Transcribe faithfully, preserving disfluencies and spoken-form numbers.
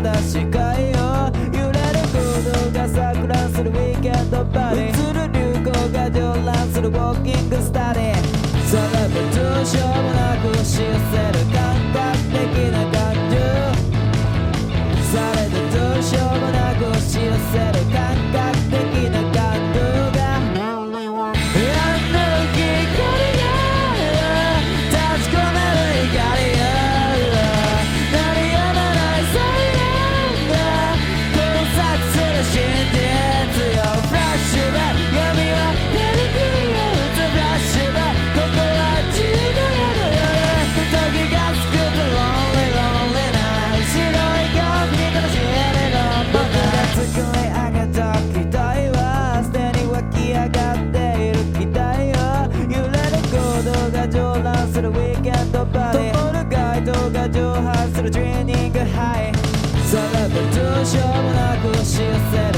た視界を揺れる行動が錯乱するウィーケンドパーティー映る流行が上乱するウォーキングスタディさらばどうしようもなく押し寄せる感覚的な感情されどどうしようもなく押し寄せる感覚的な感情がウィーケンドパーティー灯る街灯が蒸発するドリーニングハイさらばどうしようもなく押し寄せ